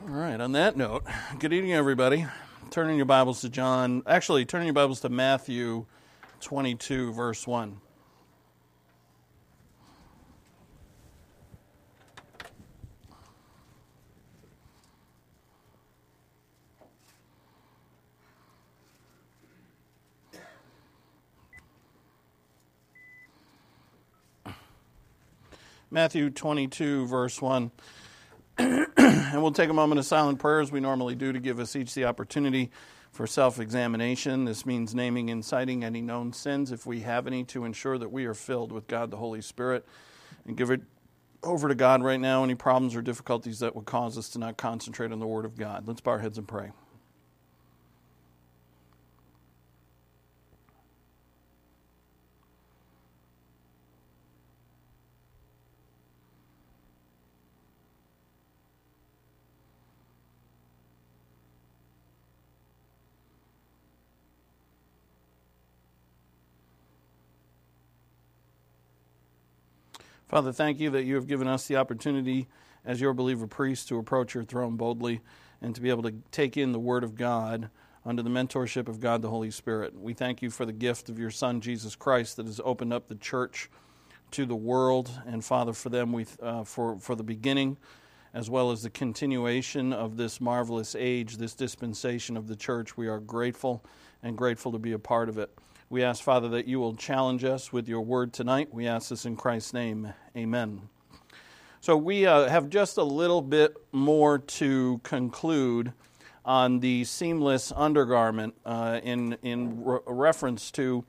All right, on that note, good evening, everybody. Turning your Bibles to Matthew 22, verse 1. Matthew 22, verse 1. And we'll take a moment of silent prayer as we normally do to give us each the opportunity for self-examination. This means naming and citing any known sins, if we have any, to ensure that we are filled with God the Holy Spirit. And give it over to God right now, any problems or difficulties that would cause us to not concentrate on the Word of God. Let's bow our heads and pray. Father, thank you that you have given us the opportunity as your believer priests to approach your throne boldly and to be able to take in the Word of God under the mentorship of God the Holy Spirit. We thank you for the gift of your Son, Jesus Christ, that has opened up the church to the world. And Father, for them, for the beginning as well as the continuation of this marvelous age, this dispensation of the church, we are grateful and grateful to be a part of it. We ask, Father, that you will challenge us with your word tonight. We ask this in Christ's name. Amen. So we have just a little bit more to conclude on the seamless undergarment in reference to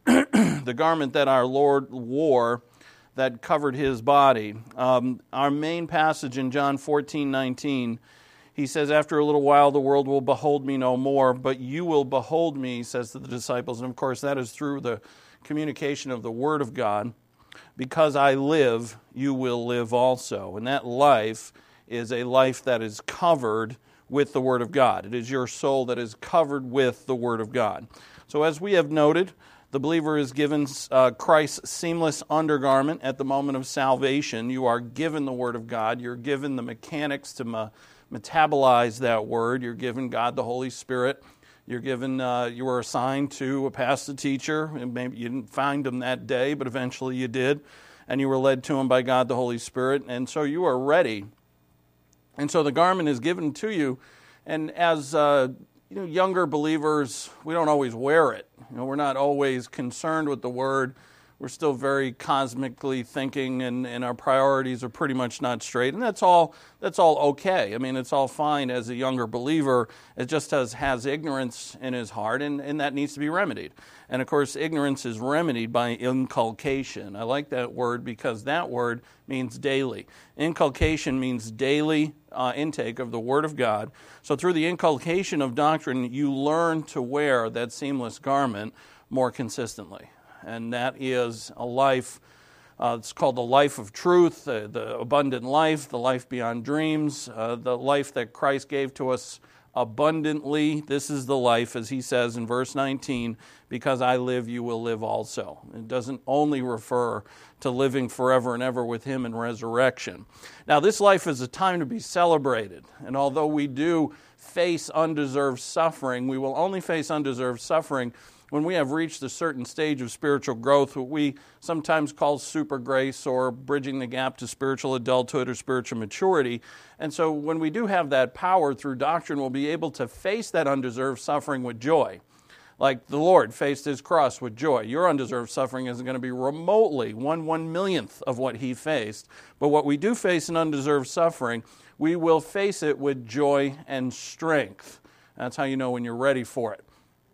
the garment that our Lord wore that covered his body. Our main passage in John 14:19, he says, after a little while the world will behold me no more, but you will behold me, says to the disciples. And of course that is through the communication of the Word of God. Because I live, you will live also. And that life is a life that is covered with the Word of God. It is your soul that is covered with the Word of God. So as we have noted, the believer is given Christ's seamless undergarment at the moment of salvation. You are given the Word of God. You're given the mechanics to metabolize that Word. You're given God the Holy Spirit. You're given. You were assigned to a pastor teacher, and maybe you didn't find him that day, but eventually you did, and you were led to him by God the Holy Spirit, and so you are ready. And so the garment is given to you, and as younger believers, we don't always wear it. We're not always concerned with the Word. We're still very cosmically thinking, and our priorities are pretty much not straight. And that's all okay. I mean, it's all fine as a younger believer. It just has ignorance in his heart, and that needs to be remedied. And of course, ignorance is remedied by inculcation. I like that word because that word means daily. Inculcation means daily intake of the Word of God. So through the inculcation of doctrine, you learn to wear that seamless garment more consistently. And that is a life, it's called the life of truth, the abundant life, the life beyond dreams, the life that Christ gave to us abundantly. This is the life, as he says in verse 19, because I live, you will live also. It doesn't only refer to living forever and ever with him in resurrection. Now, this life is a time to be celebrated. And although we do face undeserved suffering, we will only face undeserved suffering when we have reached a certain stage of spiritual growth, what we sometimes call super grace or bridging the gap to spiritual adulthood or spiritual maturity. And so when we do have that power through doctrine, we'll be able to face that undeserved suffering with joy. Like the Lord faced his cross with joy. Your undeserved suffering isn't going to be remotely 1/1,000,000th of what he faced. But what we do face in undeserved suffering, we will face it with joy and strength. That's how you know when you're ready for it.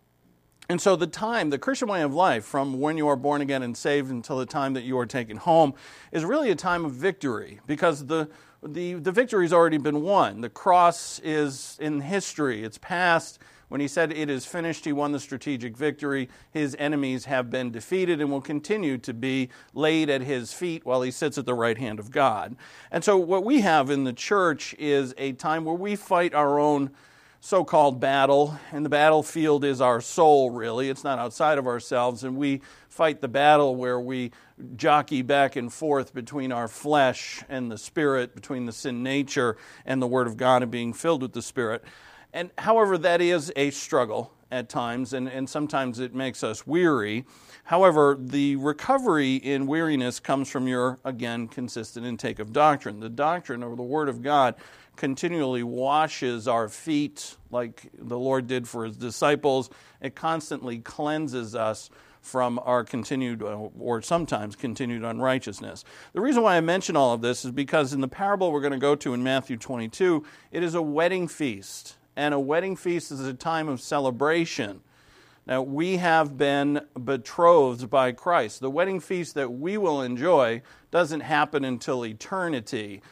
And so the Christian way of life, from when you are born again and saved until the time that you are taken home, is really a time of victory, because the victory's already been won. The cross is in history. It's past. When he said it is finished, he won the strategic victory. His enemies have been defeated and will continue to be laid at his feet while he sits at the right hand of God. And so what we have in the church is a time where we fight our own so-called battle, and the battlefield is our soul, really. It's not outside of ourselves, and we fight the battle where we jockey back and forth between our flesh and the Spirit, between the sin nature and the Word of God and being filled with the Spirit. And however, that is a struggle at times, and sometimes it makes us weary. However, the recovery in weariness comes from your, again, consistent intake of doctrine. The doctrine of the Word of God continually washes our feet like the Lord did for His disciples. It constantly cleanses us from our continued, or sometimes continued, unrighteousness. The reason why I mention all of this is because in the parable we're going to go to in Matthew 22, it is a wedding feast. And a wedding feast is a time of celebration. Now, we have been betrothed by Christ. The wedding feast that we will enjoy doesn't happen until eternity,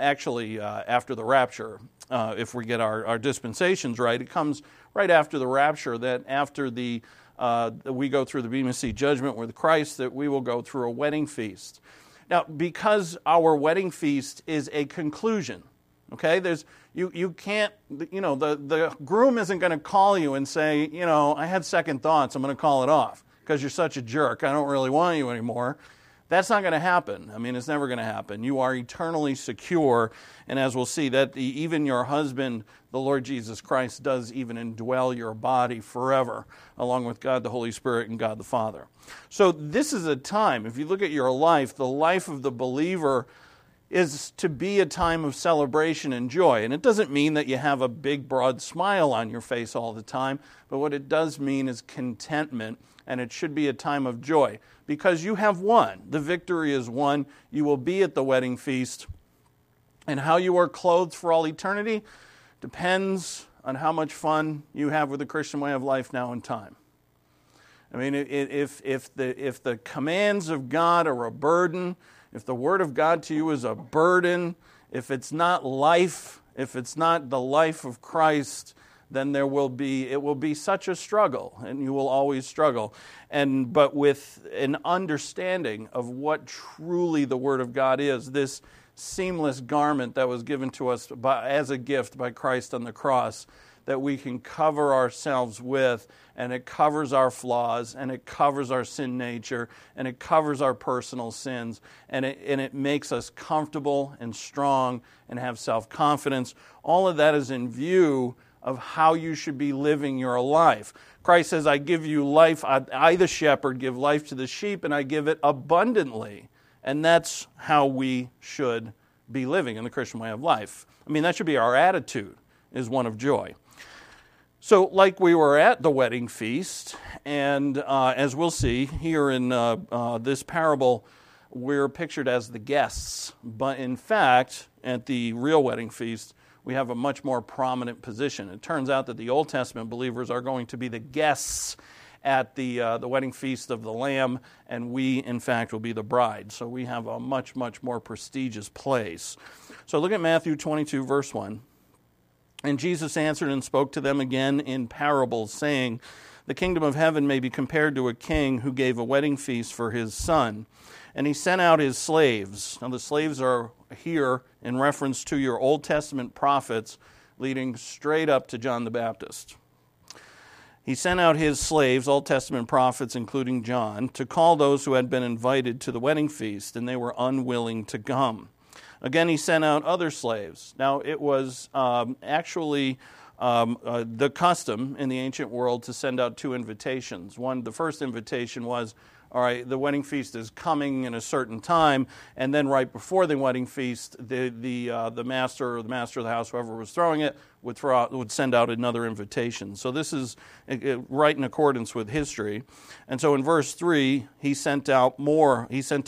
after the rapture. If we get our dispensations right, it comes right after the rapture, that after we go through the Bema Seat judgment with Christ, that we will go through a wedding feast. Now, because our wedding feast is a conclusion, okay, you can't, the groom isn't going to call you and say, I had second thoughts, I'm going to call it off because you're such a jerk, I don't really want you anymore. That's not going to happen. I mean, it's never going to happen. You are eternally secure, and as we'll see, that even your husband, the Lord Jesus Christ, does even indwell your body forever, along with God the Holy Spirit and God the Father. So this is a time, if you look at your life, the life of the believer is to be a time of celebration and joy. And it doesn't mean that you have a big, broad smile on your face all the time, but what it does mean is contentment, and it should be a time of joy, because you have won. The victory is won. You will be at the wedding feast, and how you are clothed for all eternity depends on how much fun you have with the Christian way of life now in time. I mean, if the commands of God are a burden, if the Word of God to you is a burden, if it's not life, if it's not the life of Christ, then it will be such a struggle, and you will always struggle. But with an understanding of what truly the Word of God is, this seamless garment that was given to us as a gift by Christ on the cross, that we can cover ourselves with, and it covers our flaws, and it covers our sin nature, and it covers our personal sins, and it makes us comfortable and strong and have self-confidence. All of that is in view of how you should be living your life. Christ says, I give you life, I the shepherd give life to the sheep, and I give it abundantly. And that's how we should be living in the Christian way of life. I mean, that should be our attitude, is one of joy. So, like we were at the wedding feast, and as we'll see here in this parable, we're pictured as the guests. But in fact, at the real wedding feast, we have a much more prominent position. It turns out that the Old Testament believers are going to be the guests at the wedding feast of the Lamb, and we, in fact, will be the bride. So we have a much, much more prestigious place. So look at Matthew 22, verse 1. And Jesus answered and spoke to them again in parables, saying, the kingdom of heaven may be compared to a king who gave a wedding feast for his son. And he sent out his slaves. Now the slaves are here in reference to your Old Testament prophets leading straight up to John the Baptist. He sent out his slaves, Old Testament prophets, including John, to call those who had been invited to the wedding feast, and they were unwilling to come. Again, he sent out other slaves. Now, it was actually the custom in the ancient world to send out two invitations. The first invitation was, all right, the wedding feast is coming in a certain time, and then right before the wedding feast, the master or the master of the house, whoever was throwing it, would send out another invitation. So this is right in accordance with history. And so in verse 3, he sent out more. He sent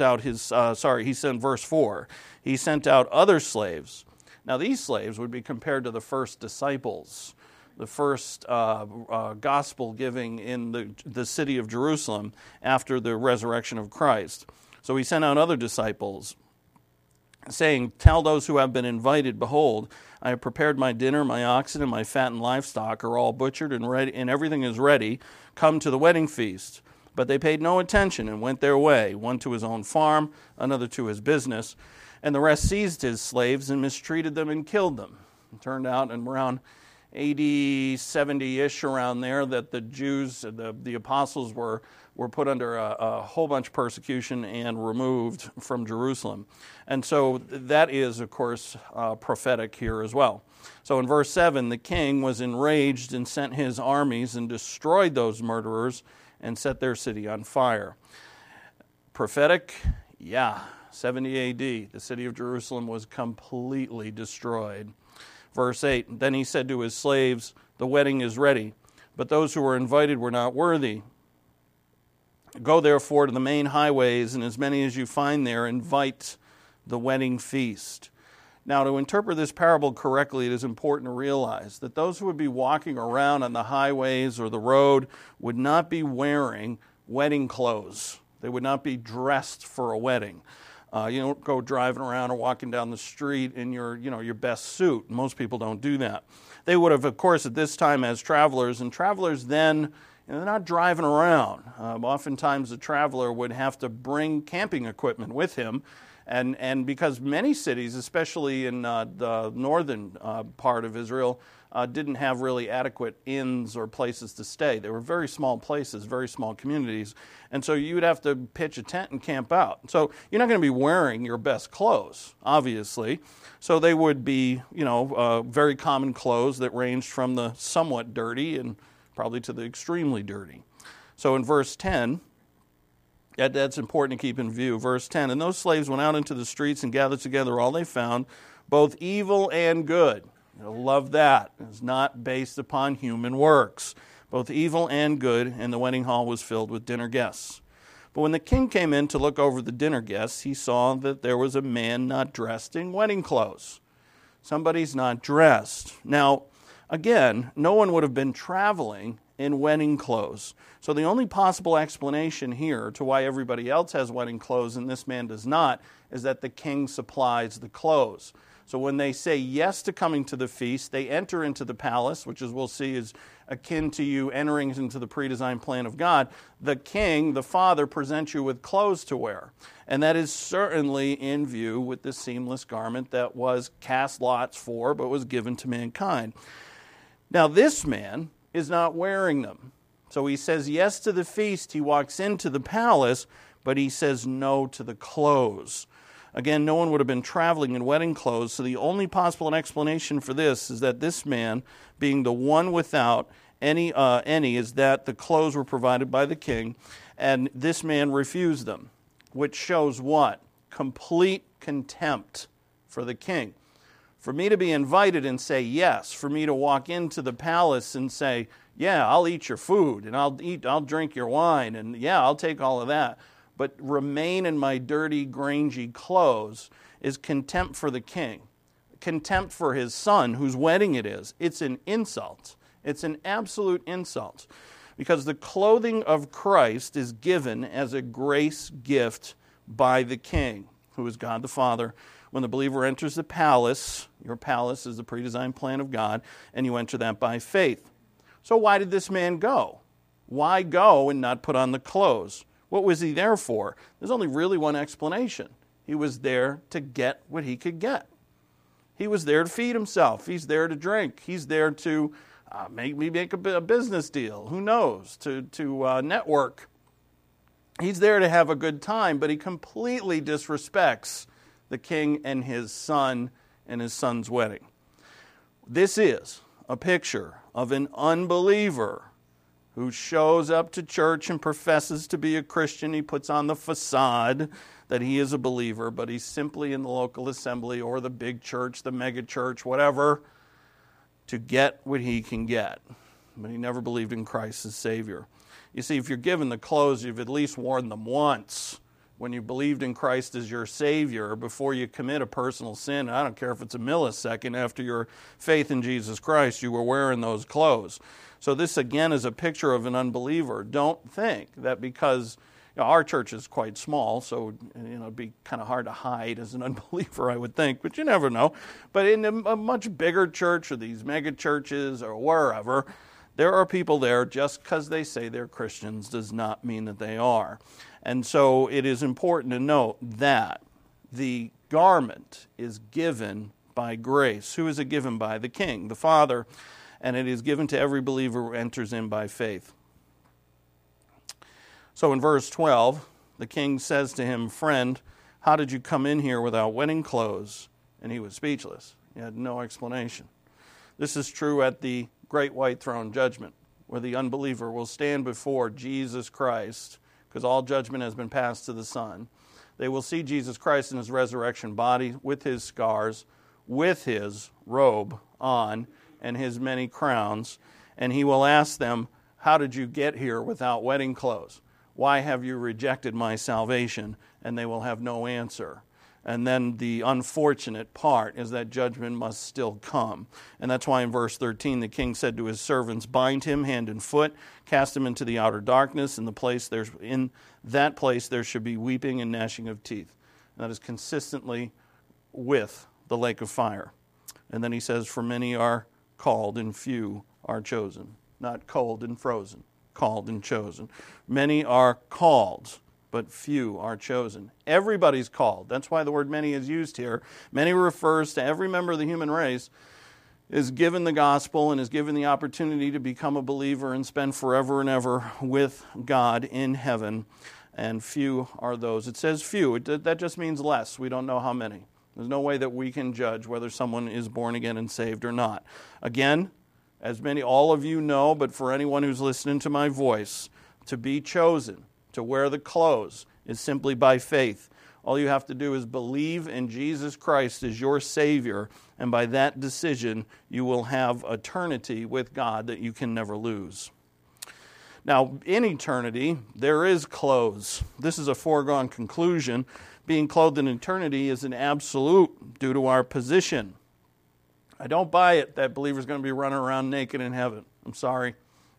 verse 4. He sent out other slaves. Now these slaves would be compared to the first disciples, the first gospel giving in the city of Jerusalem after the resurrection of Christ. So he sent out other disciples, saying, tell those who have been invited, behold, I have prepared my dinner, my oxen and my fattened livestock are all butchered and ready, and everything is ready. Come to the wedding feast. But they paid no attention and went their way, one to his own farm, another to his business, and the rest seized his slaves and mistreated them and killed them. It turned out, and around AD 70-ish, around there, that the Jews, the apostles were put under a whole bunch of persecution and removed from Jerusalem. And so that is, of course, prophetic here as well. So in verse 7, the king was enraged and sent his armies and destroyed those murderers and set their city on fire. Prophetic? Yeah. 70 A.D., the city of Jerusalem was completely destroyed. Verse 8, then he said to his slaves, the wedding is ready, but those who were invited were not worthy. Go therefore to the main highways, and as many as you find there, invite the wedding feast. Now, to interpret this parable correctly, it is important to realize that those who would be walking around on the highways or the road would not be wearing wedding clothes. They would not be dressed for a wedding. You don't go driving around or walking down the street in your best suit. Most people don't do that. They would have, of course, at this time as travelers, and travelers then, they're not driving around. Oftentimes the traveler would have to bring camping equipment with him, and because many cities, especially in the northern part of Israel, didn't have really adequate inns or places to stay. They were very small places, very small communities, and so you would have to pitch a tent and camp out. So you're not going to be wearing your best clothes, obviously. So they would be, very common clothes that ranged from the somewhat dirty and probably to the extremely dirty. So in verse 10, that's important to keep in view. Verse 10, and those slaves went out into the streets and gathered together all they found, both evil and good. You'll love that. It's not based upon human works. Both evil and good, and the wedding hall was filled with dinner guests. But when the king came in to look over the dinner guests, he saw that there was a man not dressed in wedding clothes. Somebody's not dressed. Now, again, no one would have been traveling in wedding clothes. So the only possible explanation here to why everybody else has wedding clothes and this man does not is that the king supplies the clothes. So when they say yes to coming to the feast, they enter into the palace, which, as we'll see, is akin to you entering into the pre-designed plan of God. The king, the father, presents you with clothes to wear. And that is certainly in view with the seamless garment that was cast lots for, but was given to mankind. Now, this man is not wearing them. So he says yes to the feast. He walks into the palace, but he says no to the clothes. Again, no one would have been traveling in wedding clothes, so the only possible explanation for this is that this man, being the one without any, is that the clothes were provided by the king, and this man refused them, which shows what? Complete contempt for the king. For me to be invited and say yes, for me to walk into the palace and say, yeah, I'll eat your food, and I'll drink your wine, and yeah, I'll take all of that, but remain in my dirty, grangy clothes is contempt for the king, contempt for his son, whose wedding it is. It's an insult. It's an absolute insult, because the clothing of Christ is given as a grace gift by the king, who is God the Father. When the believer enters the palace, your palace is the pre-designed plan of God, and you enter that by faith. So why did this man go? Why go and not put on the clothes? What was he there for? There's only really one explanation. He was there to get what he could get. He was there to feed himself. He's there to drink. He's there to maybe make a business deal. Who knows? To network. He's there to have a good time, but he completely disrespects the king and his son's wedding. This is a picture of an unbeliever who shows up to church and professes to be a Christian. He puts on the facade that he is a believer, but he's simply in the local assembly or the big church, the mega church, whatever, to get what he can get. But he never believed in Christ as Savior. You see, if you're given the clothes, you've at least worn them once. When you believed in Christ as your Savior, before you commit a personal sin, I don't care if it's a millisecond after your faith in Jesus Christ, you were wearing those clothes. So this, again, is a picture of an unbeliever. Don't think that because our church is quite small, so it'd be kind of hard to hide as an unbeliever, I would think, but you never know. But in a much bigger church or these mega churches or wherever, there are people there just because they say they're Christians does not mean that they are. And so it is important to note that the garment is given by grace. Who is it given by? The king, the Father. and it is given to every believer who enters in by faith. So in verse 12, the king says to him, "Friend, how did you come in here without wedding clothes?" And he was speechless. He had no explanation. This is true at the great white throne judgment, where the unbeliever will stand before Jesus Christ, because all judgment has been passed to the Son. They will see Jesus Christ in his resurrection body, with his scars, with his robe on, and his many crowns. And he will ask them, "How did you get here without wedding clothes? Why have you rejected my salvation?" And they will have no answer. And then the unfortunate part is that judgment must still come. And that's why in verse 13 the king said to his servants, "Bind him hand and foot, cast him into the outer darkness. In that place there should be weeping and gnashing of teeth." And that is consistently with the lake of fire. And then he says, "For many are called and few are chosen." Not cold and frozen, called and chosen. Many are called, but few are chosen. Everybody's called. That's why the word many is used here. Many refers to every member of the human race is given the gospel and is given the opportunity to become a believer and spend forever and ever with God in heaven. And few are those. It says few. That just means less. We don't know how many. There's no way that we can judge whether someone is born again and saved or not. Again, as all of you know, but for anyone who's listening to my voice, to be chosen, to wear the clothes, is simply by faith. All you have to do is believe in Jesus Christ as your Savior, and by that decision, you will have eternity with God that you can never lose. Now, in eternity, there is clothes. This is a foregone conclusion. Being clothed in eternity is an absolute due to our position. I don't buy it that believers are going to be running around naked in heaven. I'm sorry.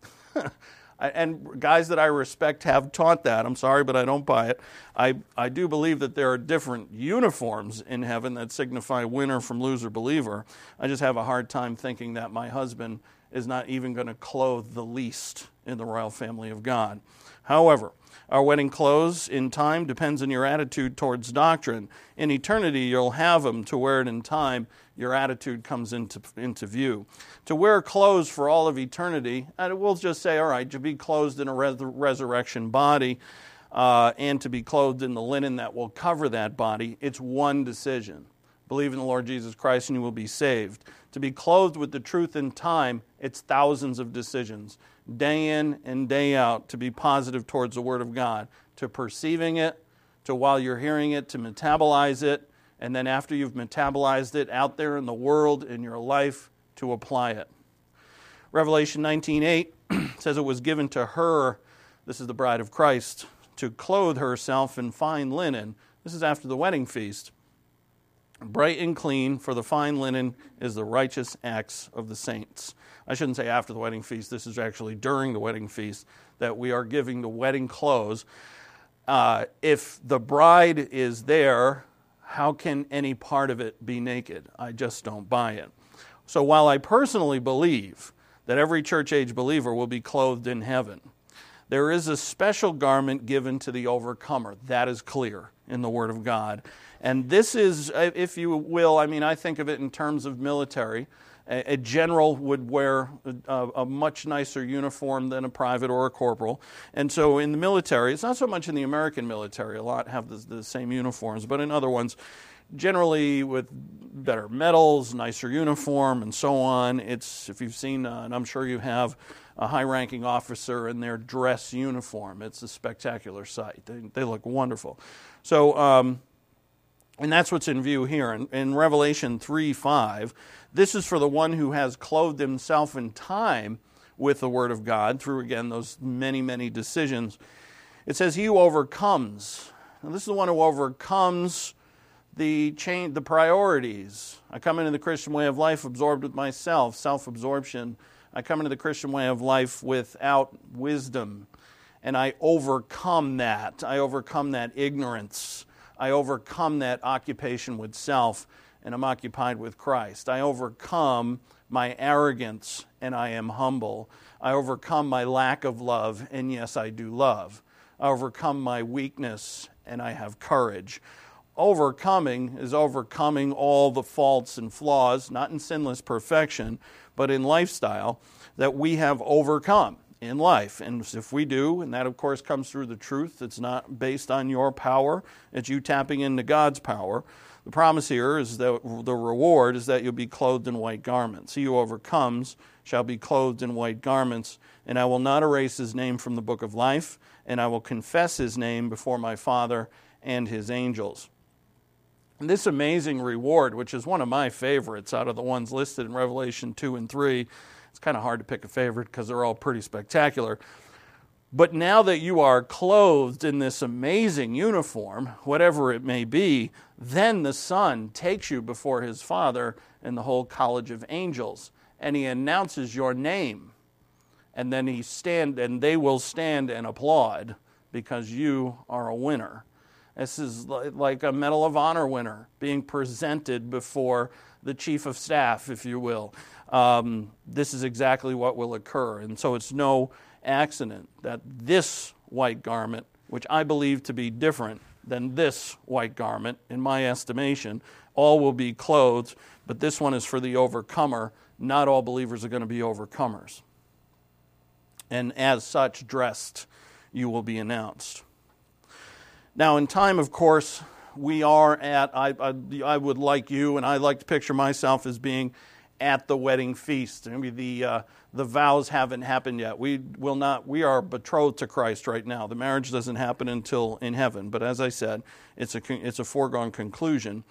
And guys that I respect have taught that. I'm sorry, but I don't buy it. I do believe that there are different uniforms in heaven that signify winner from loser believer. I just have a hard time thinking that my husband is not even going to clothe the least in the royal family of God. However, our wedding clothes in time depends on your attitude towards doctrine. In eternity, you'll have them. To wear it in time, your attitude comes into view. To wear clothes for all of eternity, and we'll just say, all right, to be clothed in a resurrection body and to be clothed in the linen that will cover that body, it's one decision. Believe in the Lord Jesus Christ and you will be saved. To be clothed with the truth in time, it's thousands of decisions, day in and day out, to be positive towards the Word of God, to perceiving it, to while you're hearing it, to metabolize it, and then after you've metabolized it out there in the world, in your life, to apply it. Revelation 19:8 says it was given to her, this is the bride of Christ, to clothe herself in fine linen. This is after the wedding feast. Bright and clean, for the fine linen is the righteous acts of the saints. I shouldn't say after the wedding feast. This is actually during the wedding feast that we are giving the wedding clothes. If the bride is there, how can any part of it be naked? I just don't buy it. So while I personally believe that every church-age believer will be clothed in heaven, there is a special garment given to the overcomer. That is clear in the Word of God. And this is, if you will, I think of it in terms of military. A general would wear a much nicer uniform than a private or a corporal. And so in the military, it's not so much in the American military. A lot have the same uniforms. But in other ones, generally with better medals, nicer uniform, and so on. It's, if you've seen, and I'm sure you have, a high-ranking officer in their dress uniform. It's a spectacular sight. They look wonderful. So, and that's what's in view here. In Revelation 3:5, this is for the one who has clothed himself in time with the Word of God through, again, those many, many decisions. It says, he who overcomes. Now, this is the one who overcomes the priorities. I come into the Christian way of life absorbed with myself, self-absorption. I come into the Christian way of life without wisdom, and I overcome that. I overcome that ignorance. I overcome that occupation with self, and I'm occupied with Christ. I overcome my arrogance, and I am humble. I overcome my lack of love, and yes, I do love. I overcome my weakness, and I have courage. overcoming is overcoming all the faults and flaws, not in sinless perfection, but in lifestyle, that we have overcome in life. And if we do, and that of course comes through the truth, it's not based on your power, it's you tapping into God's power. The promise here is that the reward is that you'll be clothed in white garments. He who overcomes shall be clothed in white garments, and I will not erase his name from the book of life, and I will confess his name before my Father and his angels. And this amazing reward, which is one of my favorites out of the ones listed in Revelation 2 and 3, it's kind of hard to pick a favorite because they're all pretty spectacular. But now that you are clothed in this amazing uniform, whatever it may be, then the Son takes you before his Father and the whole college of angels, and he announces your name. And then they will stand and applaud because you are a winner. This is like a Medal of Honor winner being presented before the chief of staff, if you will. This is exactly what will occur. And so it's no accident that this white garment, which I believe to be different than this white garment, in my estimation, all will be clothed, but this one is for the overcomer. Not all believers are going to be overcomers. And as such, dressed, you will be announced. Now, in time, of course, we are at, I would like you, and I like to picture myself as being at the wedding feast. Maybe the vows haven't happened yet. We are betrothed to Christ right now. The marriage doesn't happen until in heaven. But as I said, it's a foregone conclusion.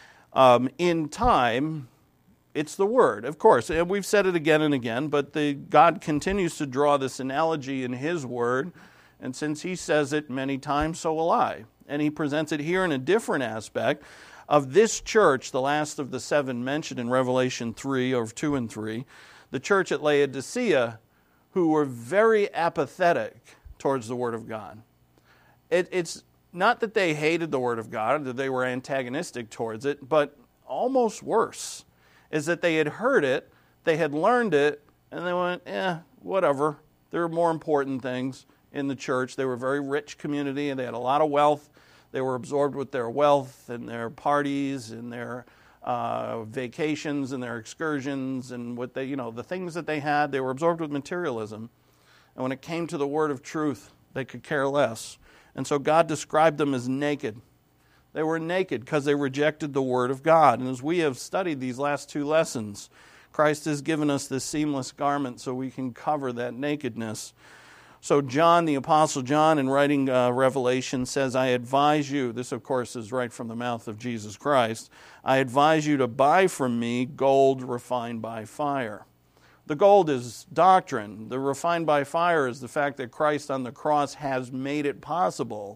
In time, it's the Word, of course. And we've said it again and again, but God continues to draw this analogy in His Word. And since He says it many times, so will I. And He presents it here in a different aspect of this church, the last of the 7 mentioned in Revelation 3, or 2 and 3, the church at Laodicea, who were very apathetic towards the Word of God. It's not that they hated the Word of God, that they were antagonistic towards it, but almost worse, is that they had heard it, they had learned it, and they went, whatever. There are more important things in the church. They were a very rich community, and they had a lot of wealth. They were absorbed with their wealth and their parties and their vacations and their excursions and what the things that they had. They were absorbed with materialism. And when it came to the word of truth, they could care less. And so God described them as naked. They were naked because they rejected the word of God. And as we have studied these last 2 lessons, Christ has given us this seamless garment so we can cover that nakedness. So John, the Apostle John, in writing Revelation, says, I advise you, this of course is right from the mouth of Jesus Christ, I advise you to buy from me gold refined by fire. The gold is doctrine. The refined by fire is the fact that Christ on the cross has made it possible.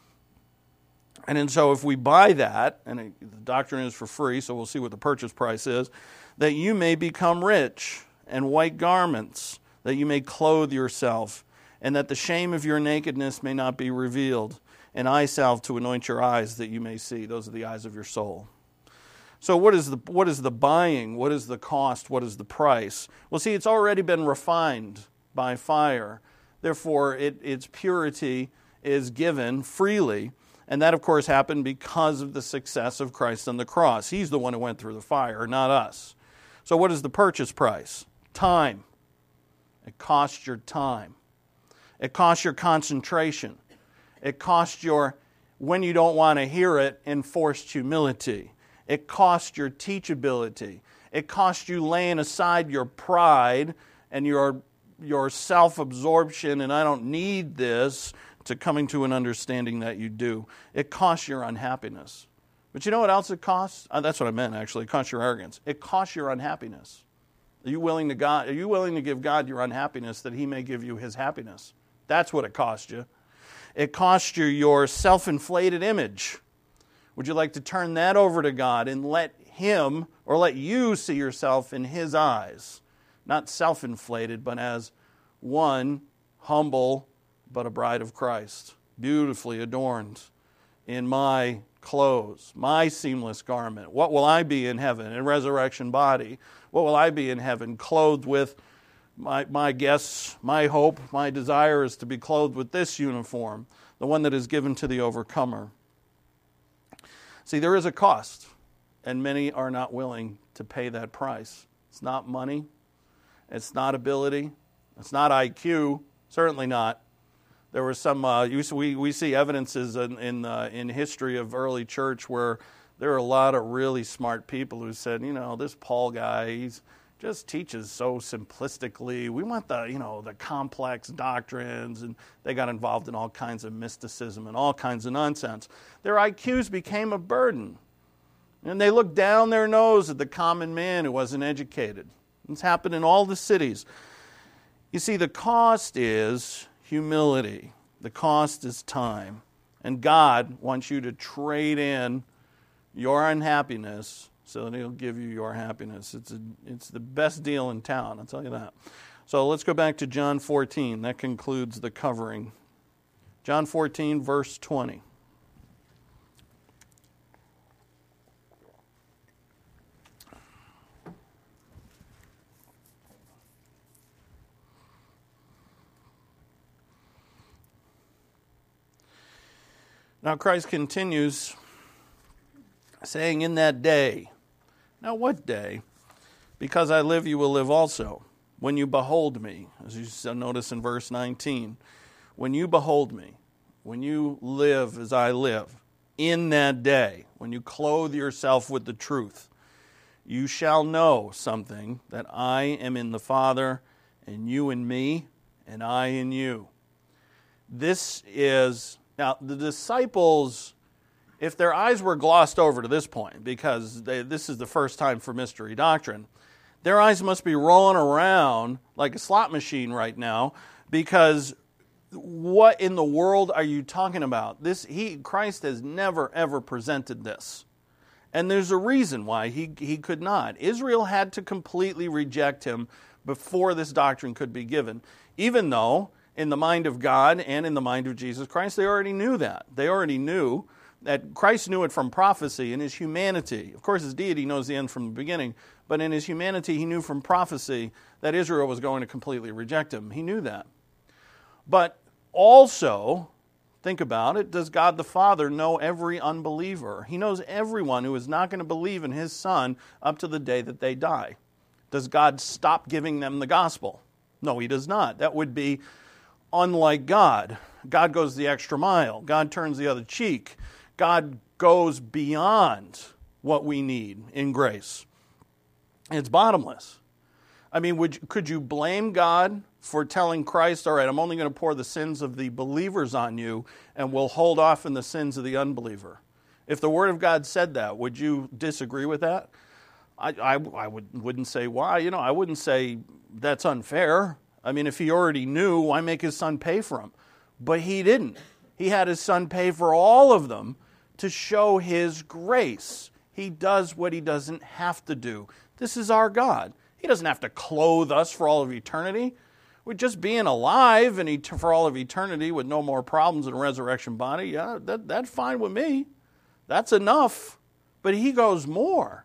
And so if we buy that, and the doctrine is for free, so we'll see what the purchase price is, that you may become rich, and white garments, that you may clothe yourself, and that the shame of your nakedness may not be revealed, and eye salve to anoint your eyes that you may see. Those are the eyes of your soul. So what is the buying? What is the cost? What is the price? Well, see, it's already been refined by fire. Therefore, its purity is given freely. And that, of course, happened because of the success of Christ on the cross. He's the one who went through the fire, not us. So what is the purchase price? Time. It costs your time. It costs your concentration. It costs your, when you don't want to hear it, enforced humility. It costs your teachability. It costs you laying aside your pride and your self-absorption, and I don't need this, to coming to an understanding that you do. It costs your unhappiness. But you know what else it costs? That's what I meant, actually. It costs your arrogance. It costs your unhappiness. Are you willing to give God your unhappiness that He may give you His happiness? That's what it costs you. It costs you your self-inflated image. Would you like to turn that over to God and let Him, or let you see yourself in His eyes? Not self-inflated, but as one humble, but a bride of Christ, beautifully adorned in my clothes, my seamless garment. What will I be in heaven? In resurrection body. What will I be in heaven? Clothed with my guess, my hope, my desire is to be clothed with this uniform, the one that is given to the overcomer. See, there is a cost, and many are not willing to pay that price. It's not money. It's not ability. It's not IQ. Certainly not. There were some, we see evidences in history of early church where there are a lot of really smart people who said, this Paul guy, he's just teaches so simplistically. We want the complex doctrines, and they got involved in all kinds of mysticism and all kinds of nonsense. Their IQs became a burden, and they looked down their nose at the common man who wasn't educated. It's happened in all the cities. You see, the cost is humility. The cost is time. And God wants you to trade in your unhappiness so that He'll give you your happiness. It's the best deal in town, I'll tell you that. So let's go back to John 14. That concludes the covering. John 14, verse 20. Now Christ continues saying, in that day. Now what day? Because I live, you will live also. When you behold me, as you notice in verse 19, when you behold me, when you live as I live, in that day, when you clothe yourself with the truth, you shall know something, that I am in the Father, and you in me, and I in you. This is, now the disciples, if their eyes were glossed over to this point, because this is the first time for mystery doctrine, their eyes must be rolling around like a slot machine right now, because what in the world are you talking about? Christ has never, ever presented this. And there's a reason why he could not. Israel had to completely reject him before this doctrine could be given, even though in the mind of God and in the mind of Jesus Christ, they already knew that. They already knew that Christ knew it from prophecy in His humanity. Of course, His deity knows the end from the beginning, but in His humanity, He knew from prophecy that Israel was going to completely reject Him. He knew that. But also, think about it, does God the Father know every unbeliever? He knows everyone who is not going to believe in His Son up to the day that they die. Does God stop giving them the gospel? No, He does not. That would be unlike God. God goes the extra mile. God turns the other cheek. God goes beyond what we need in grace. It's bottomless. I mean, could you blame God for telling Christ, all right, I'm only going to pour the sins of the believers on you, and we'll hold off in the sins of the unbeliever? If the Word of God said that, would you disagree with that? I wouldn't say why. I wouldn't say that's unfair. I mean, if He already knew, why make His Son pay for them? But He didn't. He had His Son pay for all of them to show His grace. He does what He doesn't have to do. This is our God. He doesn't have to clothe us for all of eternity. With just being alive and for all of eternity with no more problems in a resurrection body, yeah, that's fine with me. That's enough. But He goes more.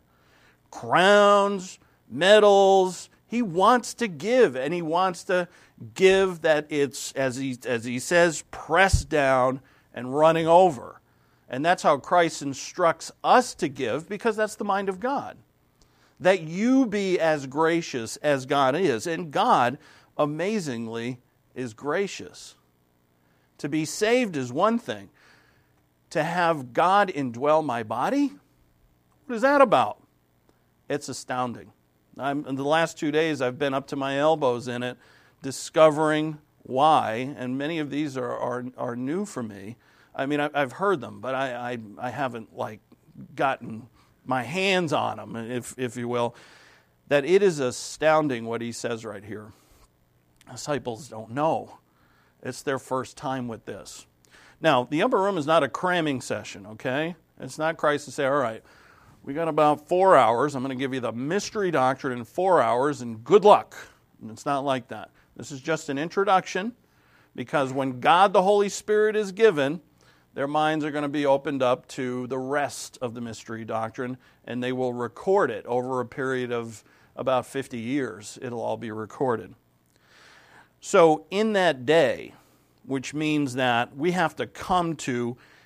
Crowns, medals. He wants to give, and He wants to give that it's, as he says, pressed down and running over. And that's how Christ instructs us to give, because that's the mind of God. That you be as gracious as God is. And God, amazingly, is gracious. To be saved is one thing. To have God indwell my body? What is that about? It's astounding. In the last 2 days, I've been up to my elbows in it, discovering why, and many of these are new for me. I mean, I've heard them, but I haven't gotten my hands on them, if you will. That it is astounding what he says right here. Disciples don't know. It's their first time with this. Now, the upper room is not a cramming session, okay? It's not Christ to say, all right, we got about 4 hours. I'm going to give you the mystery doctrine in 4 hours, and good luck. And it's not like that. This is just an introduction, because when God the Holy Spirit is given, their minds are going to be opened up to the rest of the mystery doctrine, and they will record it over a period of about 50 years. It'll all be recorded. So in that day, which means that we have to come to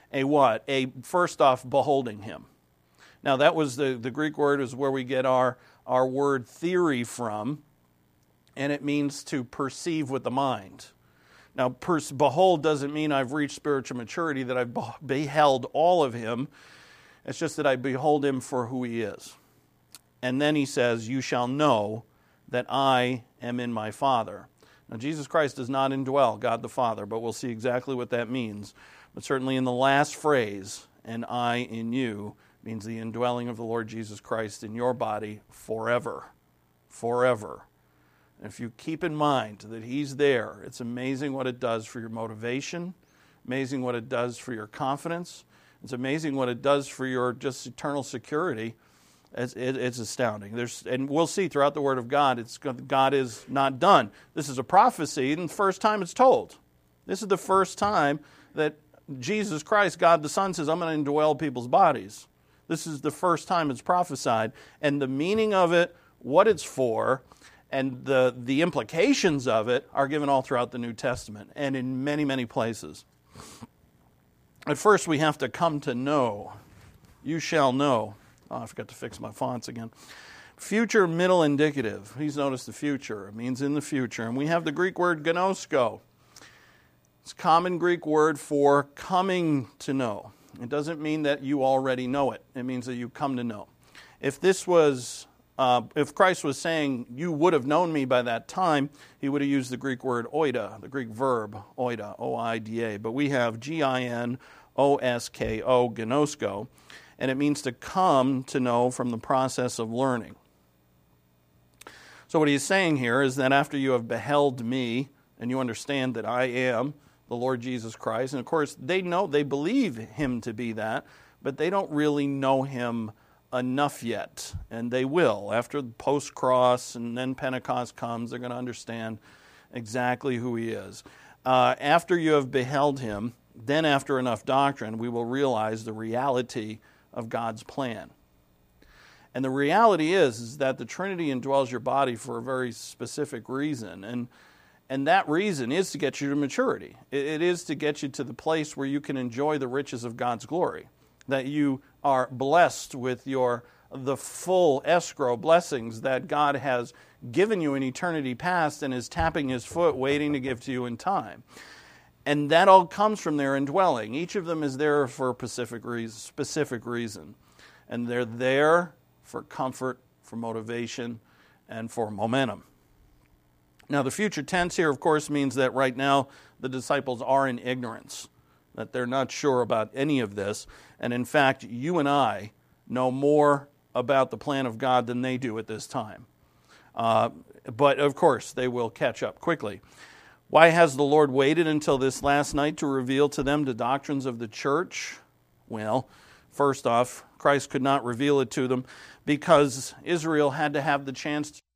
a what? First off, beholding him. Now that was the Greek word is where we get our word theory from, and it means to perceive with the mind. Now, behold doesn't mean I've reached spiritual maturity, that I've beheld all of him. It's just that I behold him for who he is. And then he says, you shall know that I am in my Father. Now, Jesus Christ does not indwell God the Father, but we'll see exactly what that means. But certainly in the last phrase, and I in you, means the indwelling of the Lord Jesus Christ in your body forever. Forever. And if you keep in mind that he's there, it's amazing what it does for your motivation, amazing what it does for your confidence, it's amazing what it does for your just eternal security. It's astounding. And we'll see throughout the Word of God, God is not done. This is a prophecy, and the first time it's told. This is the first time that Jesus Christ, God the Son, says, I'm going to indwell people's bodies. This is the first time it's prophesied. And the meaning of it, what it's for, and the implications of it are given all throughout the New Testament and in many, many places. At first, we have to come to know. You shall know. Oh, I forgot to fix my fonts again. Future, middle, indicative. Please notice the future. It means in the future. And we have the Greek word gnosko. It's a common Greek word for coming to know. It doesn't mean that you already know it. It means that you come to know. If Christ was saying, you would have known me by that time, he would have used the Greek word oida, the Greek verb oida, O-I-D-A. But we have G-I-N-O-S-K-O, gnosko, and it means to come to know from the process of learning. So what he's saying here is that after you have beheld me, and you understand that I am the Lord Jesus Christ, and of course they believe him to be that, but they don't really know him enough yet, and they will. After post-cross and then Pentecost comes, they're going to understand exactly who he is. After you have beheld him, then after enough doctrine, we will realize the reality of God's plan. And the reality is that the Trinity indwells your body for a very specific reason, and that reason is to get you to maturity. It is to get you to the place where you can enjoy the riches of God's glory, that you are blessed with the full escrow blessings that God has given you in eternity past and is tapping his foot waiting to give to you in time. And that all comes from their indwelling. Each of them is there for a specific reason. And they're there for comfort, for motivation, and for momentum. Now, the future tense here, of course, means that right now the disciples are in ignorance, that they're not sure about any of this. And in fact, you and I know more about the plan of God than they do at this time. But of course, they will catch up quickly. Why has the Lord waited until this last night to reveal to them the doctrines of the church? Well, first off, Christ could not reveal it to them because Israel had to have the chance to